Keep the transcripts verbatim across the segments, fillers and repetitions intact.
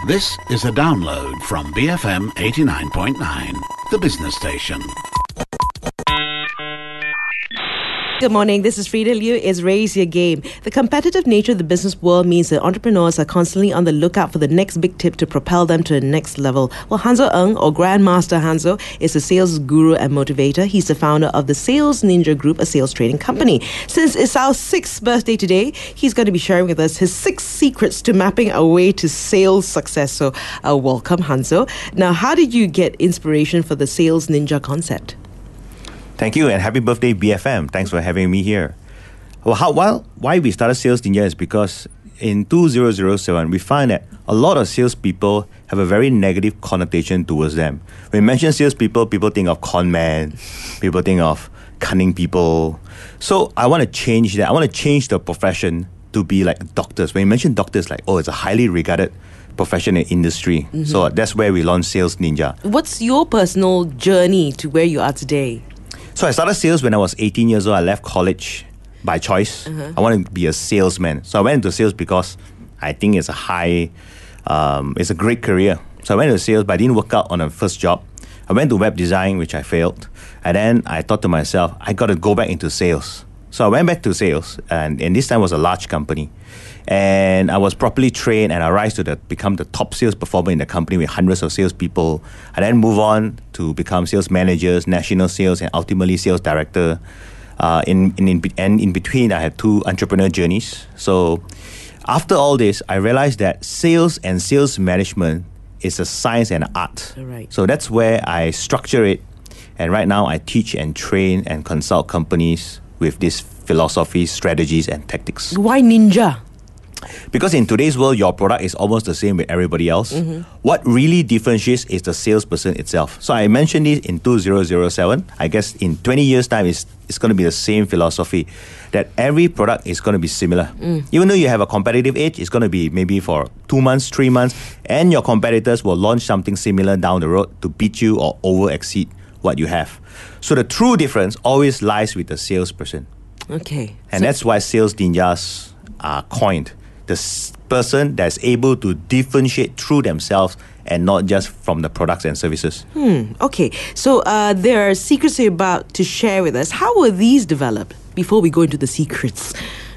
This is a download from B F M eighty-nine point nine, the business station. Good morning, this is Frida Liu. It's Raise Your Game. The competitive nature of the business world means that entrepreneurs are constantly on the lookout for the next big tip to propel them to the next level. Well, Hanzo Ng, or Grandmaster Hanzo, is a sales guru and motivator. He's the founder of the Sales Ninja Group, a sales training company. Since it's our sixth birthday today, he's going to be sharing with us his six secrets to mapping our way to sales success. So, uh, welcome, Hanzo. Now, how did you get inspiration for the Sales Ninja concept? Thank you, and happy birthday, B F M. Thanks for having me here. Well, how, well, why we started Sales Ninja is because in two thousand seven, we find that a lot of salespeople have a very negative connotation towards them. When we mention salespeople, people think of con men, people think of cunning people. So I want to change that. I want to change the profession to be like doctors. When you mention doctors, like, oh, it's a highly regarded profession and industry. Mm-hmm. So that's where we launched Sales Ninja. What's your personal journey to where you are today? So I started sales when I was eighteen years old. I left college by choice. Uh-huh. I wanted to be a salesman. So I went into sales because I think it's a high, um, it's a great career. So I went into sales, but I didn't work out on a first job. I went to web design, which I failed. And then I thought to myself, I got to go back into sales. So I went back to sales, and, and this time was a large company. And I was properly trained, and I rise to the, become the top sales performer in the company with hundreds of salespeople. I then move on to become sales managers, national sales, and ultimately sales director. Uh, in, in, in, and in between, I had two entrepreneur journeys. So after all this, I realized that sales and sales management is a science and an art. Right. So that's where I structure it. And right now, I teach and train and consult companies with this philosophy, strategies, and tactics. Why ninja? Because in today's world, your product is almost the same with everybody else. Mm-hmm. What really differentiates is the salesperson itself. So I mentioned this in two thousand seven. I guess in twenty years' time, it's, it's going to be the same philosophy, that every product is going to be similar. Mm. Even though you have a competitive edge, it's going to be maybe for two months, three months, and your competitors will launch something similar down the road to beat you or over-exceed what you have. So the true difference always lies with the salesperson. Okay. And so that's why Sales Ninjas are coined. The s- person that's able to differentiate through themselves and not just from the products and services. Hmm. Okay. So uh, there are secrets you're about to share with us. How were these developed before we go into the secrets?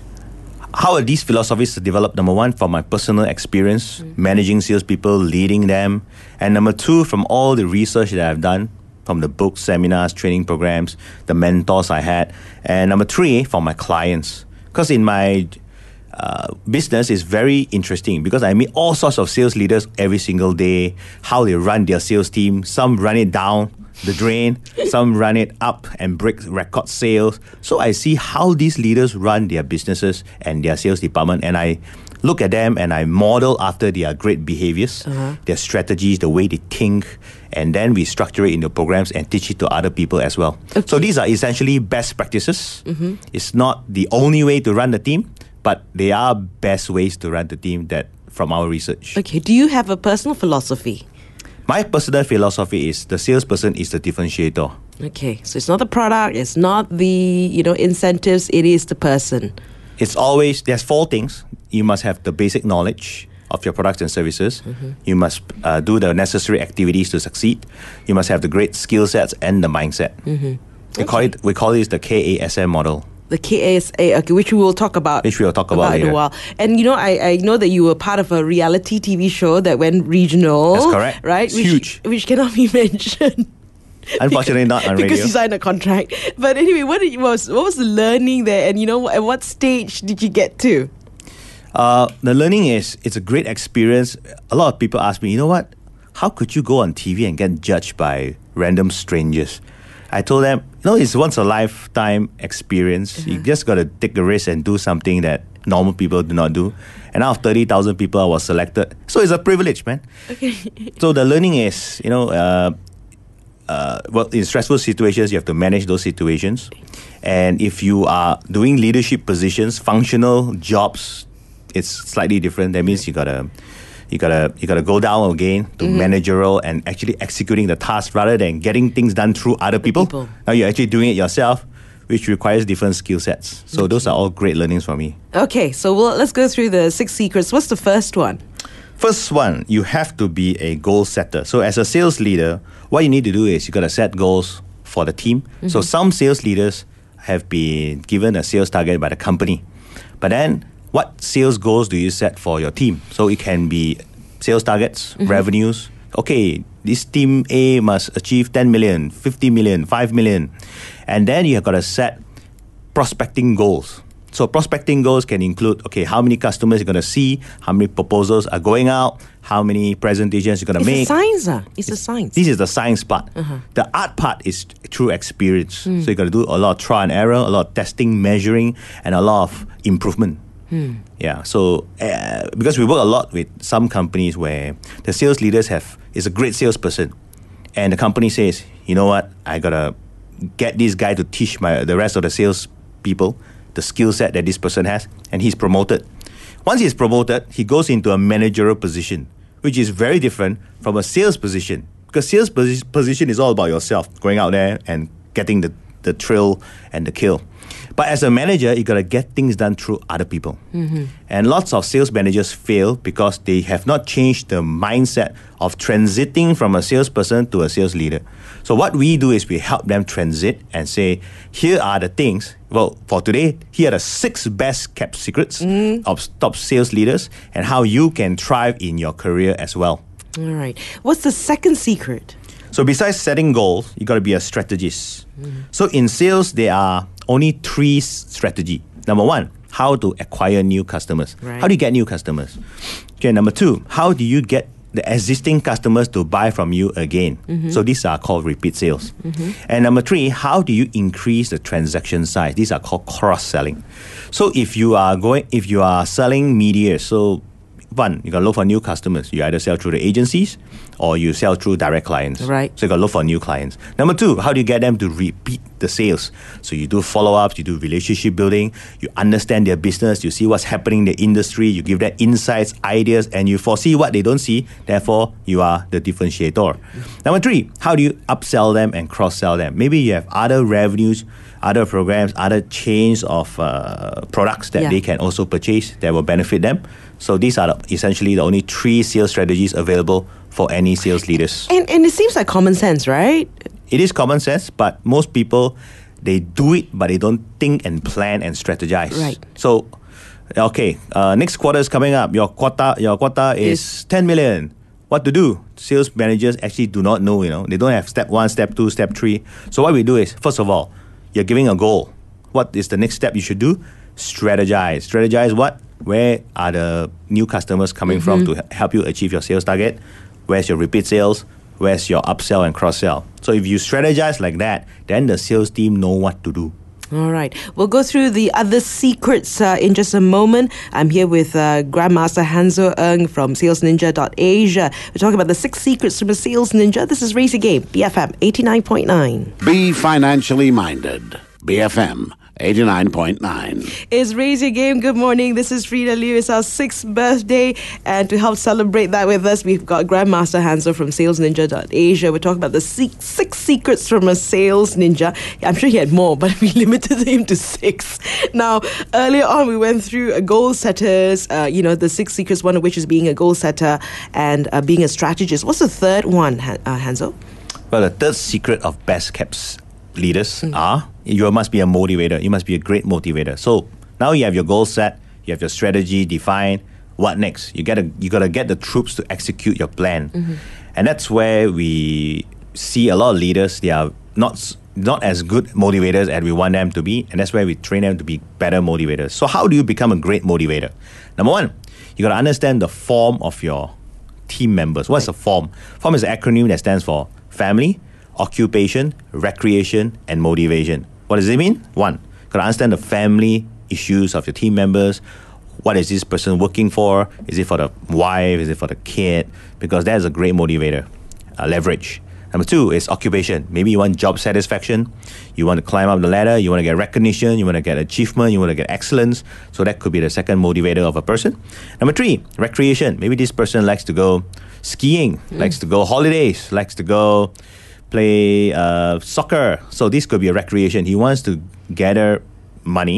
How are these philosophies developed? Number one, from my personal experience, mm. managing salespeople, leading them. And number two, from all the research that I've done, from the books, seminars, training programs, the mentors I had. And number three, from my clients. Because in my Uh, business is very interesting because I meet all sorts of sales leaders every single day, how they run their sales team. Some run it down the drain, some run it up and break record sales. So I see how these leaders run their businesses and their sales department, and I look at them and I model after their great behaviors, uh-huh. their strategies, the way they think, and then we structure it into programs and teach it to other people as well. Okay. So these are essentially best practices. Mm-hmm. It's not the only way to run the team, but they are best ways to run the team that from our research. Okay, do you have a personal philosophy? My personal philosophy is the salesperson is the differentiator. Okay, so it's not the product, it's not the, you know, incentives, it is the person. It's always, there's four things. You must have the basic knowledge of your products and services. Mm-hmm. You must uh, do the necessary activities to succeed. You must have the great skill sets and the mindset. Mm-hmm. We, okay. call it, we call it the K A S M model. The K A S A, okay, which we will talk about. Which we will talk about, about later. In a while. And you know, I, I know that you were part of a reality T V show that went regional. That's correct. Right? It's which, huge. Which cannot be mentioned. Unfortunately, because, not on because radio. you signed a contract. But anyway, what did, was what was the learning there? And you know, at what stage did you get to? Uh, the learning is, it's a great experience. A lot of people ask me, you know what? How could you go on T V and get judged by random strangers? I told them, you know, it's once a lifetime experience. Uh-huh. You just got to take the risk and do something that normal people do not do. And out of thirty thousand people, I was selected. So it's a privilege, man. Okay. So the learning is, you know, uh, uh, well, in stressful situations, you have to manage those situations. And if you are doing leadership positions, functional jobs, it's slightly different. That means you got to You gotta you gotta go down again to mm-hmm. managerial and actually executing the task rather than getting things done through other people. people. Now you're actually doing it yourself, which requires different skill sets. So okay. those are all great learnings for me. Okay, so we'll, let's go through the six secrets. What's the first one? First one, you have to be a goal setter. So as a sales leader, what you need to do is you got to set goals for the team. Mm-hmm. So some sales leaders have been given a sales target by the company. But then what sales goals do you set for your team? So it can be sales targets, mm-hmm. revenues. Okay, this team A must achieve ten million, fifty million, five million. And then you have got to set prospecting goals. So prospecting goals can include, okay, how many customers you're going to see, how many proposals are going out, how many presentations you're going to make. It's a science. Uh. It's a science. This is the science part. Uh-huh. The art part is through experience. Mm. So you got to do a lot of trial and error, a lot of testing, measuring, and a lot of improvement. Mm. Yeah, so uh, because we work a lot with some companies where the sales leaders have is a great salesperson, and the company says, you know what, I got to get this guy to teach my the rest of the sales people the skill set that this person has, and he's promoted. Once he's promoted, he goes into a managerial position, which is very different from a sales position, because sales posi- position is all about yourself, going out there and getting the, the thrill and the kill. But as a manager, you got to get things done through other people. Mm-hmm. And lots of sales managers fail because they have not changed the mindset of transiting from a salesperson to a sales leader. So what we do is we help them transit and say, here are the things. Well, for today, here are the six best kept secrets mm. of top sales leaders and how you can thrive in your career as well. All right. What's the second secret? So besides setting goals, you got to be a strategist. Mm. So in sales, there are only three strategies. Number one, how to acquire new customers. Right. How do you get new customers? Okay, number two, how do you get the existing customers to buy from you again? Mm-hmm. So these are called repeat sales. Mm-hmm. And number three, how do you increase the transaction size? These are called cross-selling. So if you are going, if you are selling media, so one, you got to look for new customers. You either sell through the agencies or you sell through direct clients. Right. So you got to look for new clients. Number two, how do you get them to repeat the sales? So you do follow-ups, you do relationship building, you understand their business, you see what's happening in the industry, you give them insights, ideas, and you foresee what they don't see. Therefore, you are the differentiator. Mm-hmm. Number three, how do you upsell them and cross-sell them? Maybe you have other revenues, other programs, other chains of uh, products that yeah. they can also purchase that will benefit them. So these are the, essentially the only three sales strategies available for any sales leaders. And and it seems like common sense, right? It is common sense, but most people, they do it, but they don't think and plan and strategize. Right. So, okay, uh, next quarter is coming up. Your quota, your quota is, is ten million. What to do? Sales managers actually do not know, you know. They don't have step one, step two, step three. So what we do is, first of all, you're giving a goal. What is the next step you should do? Strategize. Strategize what? Where are the new customers coming mm-hmm. from to help you achieve your sales target? Where's your repeat sales? Where's your upsell and cross-sell? So if you strategize like that, then the sales team know what to do. All right. We'll go through the other secrets uh, in just a moment. I'm here with uh, Grandmaster Hanzo Ng from sales ninja dot asia. We're talking about the six secrets from a sales ninja. This is Raise Your Game, B F M eighty-nine point nine. Be financially minded. B F M eighty-nine point nine. It's Raise Your Game. Good morning. This is Frida Liu. It's our sixth birthday. And to help celebrate that with us, we've got Grandmaster Hanzo from sales ninja dot asia. We're talking about the six, six secrets from a sales ninja. I'm sure he had more, but we limited him to six. Now, earlier on, we went through a goal setters, uh, you know, the six secrets, one of which is being a goal setter and uh, being a strategist. What's the third one, Han- uh, Hanzo? Well, the third secret of best kept leaders mm. are you must be a motivator. You must be a great motivator. So now you have your goal set, you have your strategy defined. What next? You gotta you gotta get the troops to execute your plan, mm-hmm. and that's where we see a lot of leaders. They are not not as good motivators as we want them to be, and that's where we train them to be better motivators. So how do you become a great motivator? Number one, you gotta understand the form of your team members. What's right. a form? Form is an acronym that stands for family, occupation, recreation, and motivation. What does it mean? One, you gotta understand the family issues of your team members. What is this person working for? Is it for the wife? Is it for the kid? Because that is a great motivator. Uh, leverage. Number two is occupation. Maybe you want job satisfaction. You want to climb up the ladder. You want to get recognition. You want to get achievement. You want to get excellence. So that could be the second motivator of a person. Number three, recreation. Maybe this person likes to go skiing, mm. likes to go holidays, likes to go play uh, soccer. So this could be a recreation. He wants to gather money to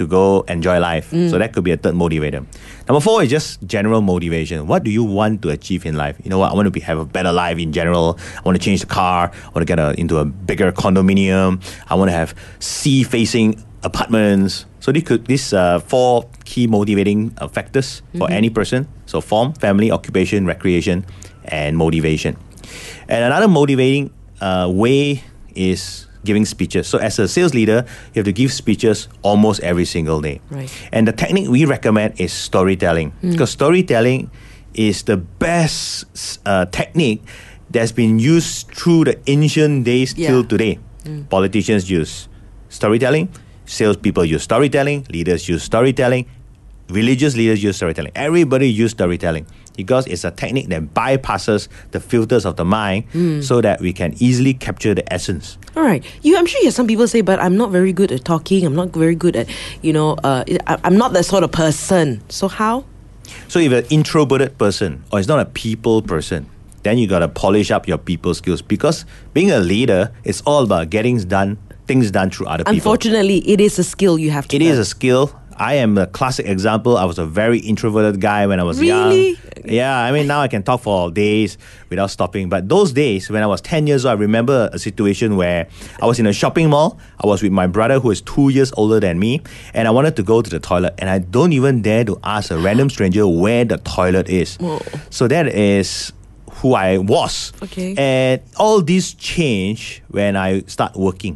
to go enjoy life. Mm. So that could be a third motivator. Number four is just general motivation. What do you want to achieve in life? You know what? I want to be, have a better life in general. I want to change the car. I want to get a, into a bigger condominium. I want to have sea-facing apartments. So these could these uh, four key motivating uh, factors for mm-hmm. any person. So form, family, occupation, recreation, and motivation. And another motivating uh, way is giving speeches. So as a sales leader, you have to give speeches almost every single day. Right. And the technique we recommend is storytelling. Mm. Because storytelling is the best uh, technique that's been used through the ancient days yeah. till today. Mm. Politicians use storytelling, salespeople use storytelling, leaders use storytelling, religious leaders use storytelling. Everybody use storytelling because it's a technique that bypasses the filters of the mind mm. so that we can easily capture the essence. All right. You, I'm sure you have some people say, but I'm not very good at talking. I'm not very good at, you know, uh, I'm not that sort of person. So how? So if you're an introverted person or it's not a people person, then you got to polish up your people skills because being a leader is all about getting done, things done through other people. Unfortunately, it is a skill you have to It learn. is a skill. I am a classic example. I was a very introverted guy when I was really? young. Yeah, I mean, now I can talk for days without stopping. But those days, when I was ten years old, I remember a situation where I was in a shopping mall. I was with my brother who is two years older than me. And I wanted to go to the toilet. And I don't even dare to ask a random stranger where the toilet is. Whoa. So that is who I was. Okay. And all this changed when I start working.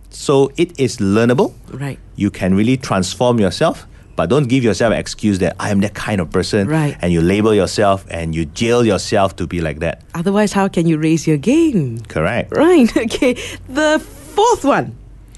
So it is learnable. Right. You can really transform yourself, but don't give yourself an excuse that I am that kind of person. Right. And you label yourself and you jail yourself to be like that. Otherwise, how can you raise your game? Correct. Right. Okay. The fourth one.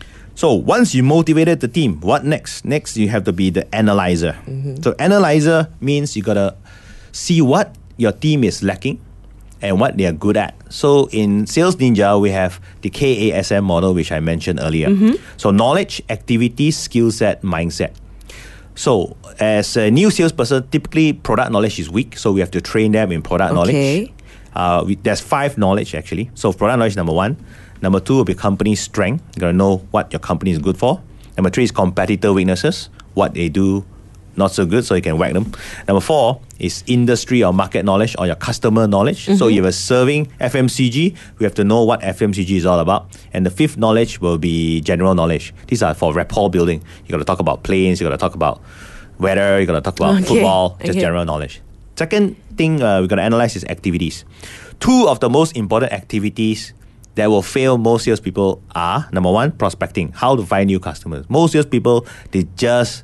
So once you motivated the team, what next? Next, you have to be the analyzer. Mm-hmm. So analyzer means you got to see what your team is lacking and what they are good at. So in Sales Ninja, we have the K A S M model, which I mentioned earlier. Mm-hmm. So knowledge, activity, skill set, mindset. So as a new salesperson, typically product knowledge is weak, so we have to train them in product okay. knowledge. Uh, we, there's five knowledge actually. So product knowledge, number one. Number two will be company strength. You gotta know what your company is good for. Number three is competitor weaknesses, what they do not so good, so you can whack them. Number four is industry or market knowledge or your customer knowledge. Mm-hmm. So if you're serving F M C G, we have to know what F M C G is all about. And the fifth knowledge will be general knowledge. These are for rapport building. You got to talk about planes, you got to talk about weather, you got to talk about okay. football, just okay. general knowledge. Second thing uh, we're going to analyze is activities. Two of the most important activities that will fail most salespeople are, number one, prospecting. How to find new customers. Most salespeople, they just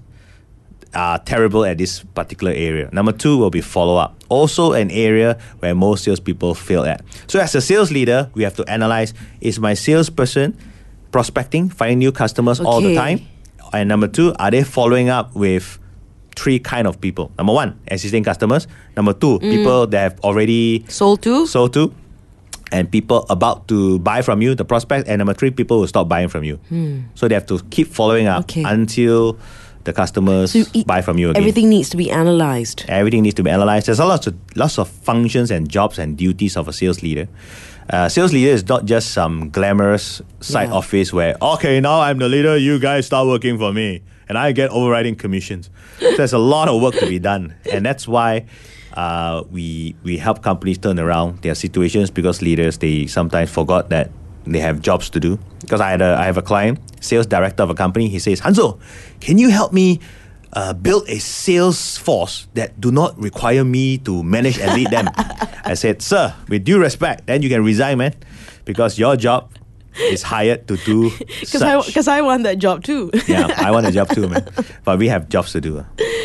are terrible at this particular area. Number two will be follow-up. Also an area where most salespeople fail at. So as a sales leader, we have to analyze, is my salesperson prospecting, finding new customers okay. all the time? And number two, are they following up with three kind of people? Number one, existing customers. Number two, mm. people that have already sold to. Sold to. And people about to buy from you, the prospect. And number three, people will stop buying from you. Hmm. So they have to keep following up okay. until the customers so e- buy from you again. Everything needs to be analyzed. Everything needs to be analyzed. There's a lot of lots of functions and jobs and duties of a sales leader. Uh, sales leader is not just some glamorous side yeah. office where, okay, now I'm the leader, you guys start working for me. And I get overriding commissions. So there's a lot of work to be done. And that's why uh, we we help companies turn around their situations, because leaders, they sometimes forgot that they have jobs to do. Because I had a, I have a client, sales director of a company. He says, Hanzo, can you help me uh, build a sales force that do not require me to manage and lead them? I said, sir, with due respect, then you can resign, man, because your job is hired to do Because I, cause I want that job too. Yeah, I want a job too, man. But we have jobs to do.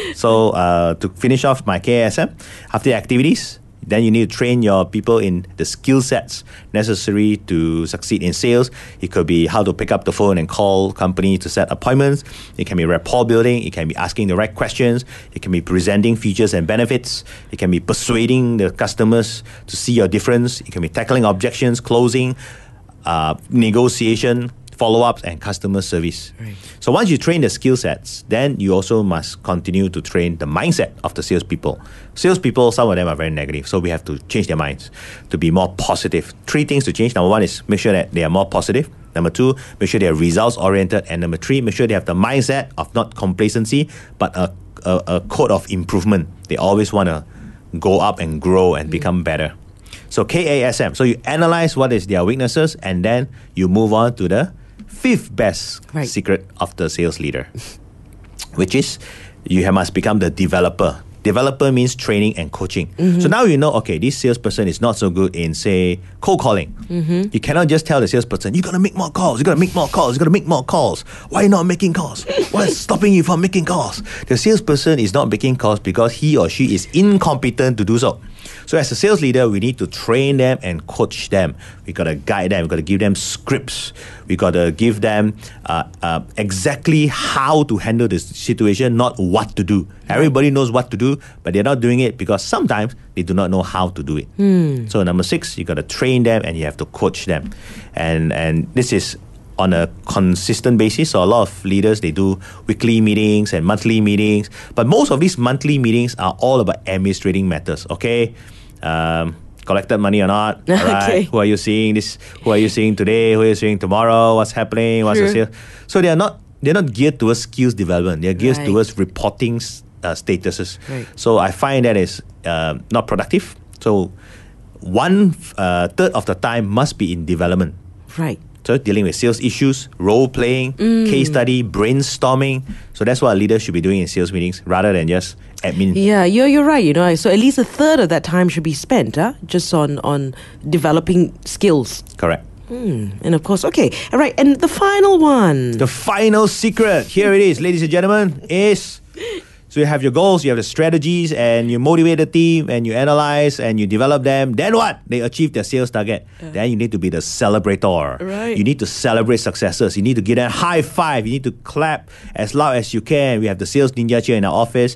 So uh, to finish off my K A S M, after activities, then you need to train your people in the skill sets necessary to succeed in sales. It could be how to pick up the phone and call company to set appointments. It can be rapport building. It can be asking the right questions. It can be presenting features and benefits. It can be persuading the customers to see your difference. It can be tackling objections, closing, uh, negotiation, follow-ups, and customer service. Right. So once you train the skill sets, then you also must continue to train the mindset of the salespeople. Salespeople, some of them are very negative, so we have to change their minds to be more positive. Three things to change. Number one is make sure that they are more positive. Number two, make sure they're results oriented. And number three, make sure they have the mindset of not complacency, but a, a, a code of improvement. They always want to go up and grow and mm. become better. So K A S M. So you analyze what is their weaknesses, and then you move on to the fifth best right. secret of the sales leader, which is you must become the developer. Developer means training and coaching. Mm-hmm. So now you know, okay, this salesperson is not so good in, say, cold calling. Mm-hmm. You cannot just tell the salesperson, you got to make more calls, you got to make more calls, you got to make more calls. Why are you not making calls? What is stopping you from making calls? The salesperson is not making calls because he or she is incompetent to do so. So as a sales leader, we need to train them and coach them. We got to guide them. We got to give them scripts. We got to give them uh, uh, exactly how to handle this situation, not what to do. Everybody knows what to do, but they're not doing it because sometimes they do not know how to do it. Mm. So number six, you got to train them and you have to coach them. And and this is on a consistent basis. So a lot of leaders, they do weekly meetings and monthly meetings. But most of these monthly meetings are all about administrating matters, okay? Um, collected money or not, all right? Okay. Who are you seeing this? Who are you seeing today? Who are you seeing tomorrow? What's happening? What's True. the sales? So they are not they're not geared towards skills development. They're geared right. towards reporting uh, statuses. Right. So I find that is uh, not productive. So one uh, third of the time must be in development. Right. So dealing with sales issues, role playing, mm. case study, brainstorming. So that's what a leader should be doing in sales meetings rather than just admin. Yeah, you're you're right. You know, so at least a third of that time should be spent, huh? just on on developing skills. Correct. Mm. And of course, okay, all right. And the final one, the final secret. Here it is, ladies and gentlemen. Is so you have your goals, you have the strategies, and you motivate the team, and you analyze, and you develop them. Then what? They achieve their sales target. Uh, then you need to be the celebrator. Right. You need to celebrate successes. You need to give them a high five. You need to clap as loud as you can. We have the Sales Ninja here in our office,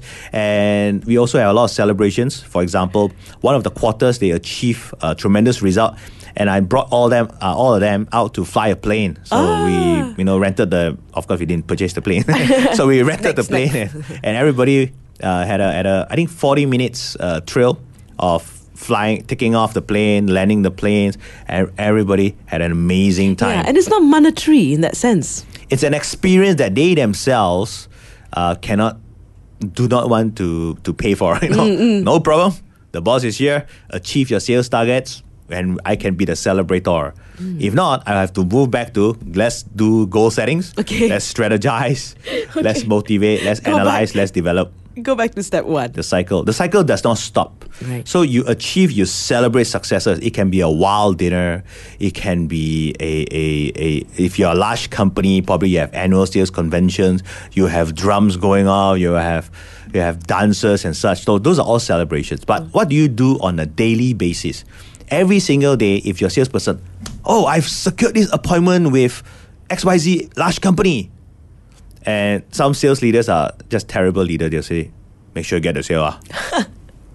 and we also have a lot of celebrations. For example, one of the quarters, they achieve a tremendous result. And I brought all them, uh, all of them out to fly a plane. So ah. we, you know, rented the. Of course, we didn't purchase the plane. So we rented the plane, and, and everybody uh, had a, had a, I think, forty minutes uh, thrill of flying, taking off the plane, landing the planes, and everybody had an amazing time. Yeah, and it's not monetary in that sense. It's an experience that they themselves uh, cannot, do not want to to pay for. You know, mm-hmm. No problem. The boss is here. Achieve your sales targets. And I can be the celebrator. Mm. If not, I have to move back to let's do goal settings. Okay. Let's strategize. Okay. Let's motivate. Let's Go analyze. Back. Let's develop. Go back to step one. The cycle. The cycle does not stop. Right. So you achieve, you celebrate successes. It can be a wild dinner. It can be a, a, a if you're a large company, probably you have annual sales conventions. You have drums going on. You have you have dancers and such. So those are all celebrations. But mm. what do you do on a daily basis? Every single day, if you're a salesperson, oh, I've secured this appointment with X Y Z large company. And some sales leaders are just terrible leaders. They'll say, make sure you get the sale. Ah.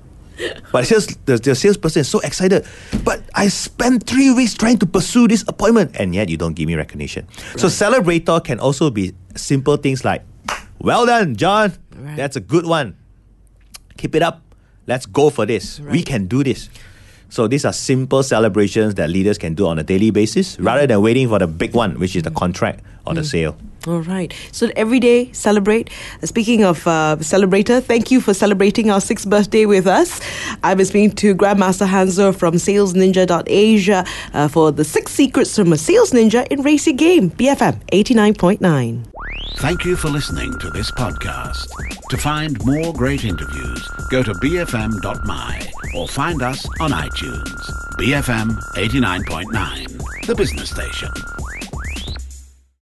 But sales, the, the salesperson is so excited. But I spent three weeks trying to pursue this appointment, and yet you don't give me recognition. Right. So celebrator can also be simple things like, well done, John. Right. That's a good one. Keep it up. Let's go for this. Right. We can do this. So these are simple celebrations that leaders can do on a daily basis mm. rather than waiting for the big one, which is the contract or mm. the sale. All right. So every day, celebrate. Speaking of uh, celebrator, thank you for celebrating our sixth birthday with us. I've been speaking to Grandmaster Hanzo from sales ninja dot asia uh, for the six secrets from a sales ninja in Race Your Game, B F M eighty-nine point nine. Thank you for listening to this podcast. To find more great interviews, go to b f m dot m y or find us on iTunes. B F M eighty-nine point nine, the business station.